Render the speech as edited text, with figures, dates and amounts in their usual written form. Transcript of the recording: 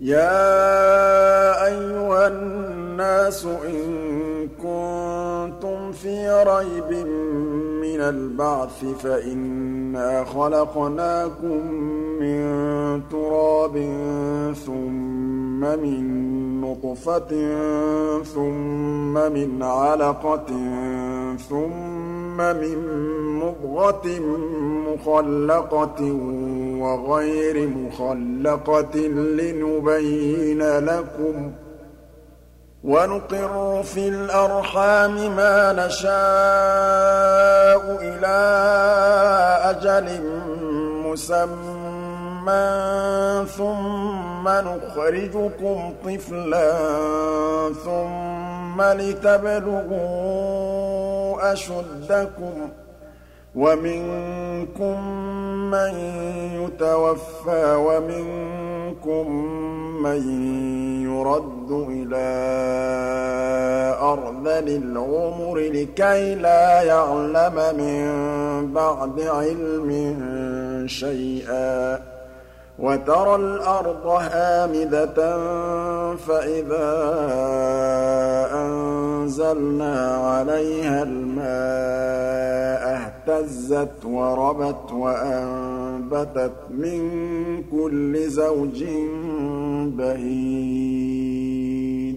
يَا أَيُّهَا النَّاسُ إِن كُنتُمْ فِي رَيْبٍ مِّنَ الْبَعْثِ فَإِنَّا خَلَقْنَاكُم مِّن تُرَابٍ ثُمَّ مِن نُّطْفَةٍ ثُمَّ مِنْ عَلَقَةٍ ثُمَّ مِن مُّضْغَةٍ مُّخَلَّقَةٍ وَغَيْرِ مُخَلَّقَةٍ لِّنُبَيِّنَ لَكُمْ ۚ وَنُقِرُّ فِي الْأَرْحَامِ مَا نَشَاءُ إِلَىٰ أَجَلٍ مُّسَمًّى ثُمَّ نُخْرِجُكُمْ طِفْلًا ثُمَّ لِتَبْلُغُوا أَشُدَّكُمْ ۖ وَمِنكُم مَّن يُتَوَفَّىٰ وَمِنكُم مَّن يُرَدُّ إِلَىٰ أَرْذَلِ الْعُمُرِ لِكَيْلَا يَعْلَمَ مِن بَعْدِ عِلْمٍ شَيْئًا ۚ وَتَرَى الْأَرْضَ هَامِدَةً فَإِذَا أَنزَلْنَا عَلَيْهَا الْمَاءَ اهْتَزَّتْ وَرَبَتْ وَأَنبَتَتْ مِن كُلِّ زَوْجٍ بَهِيجٍ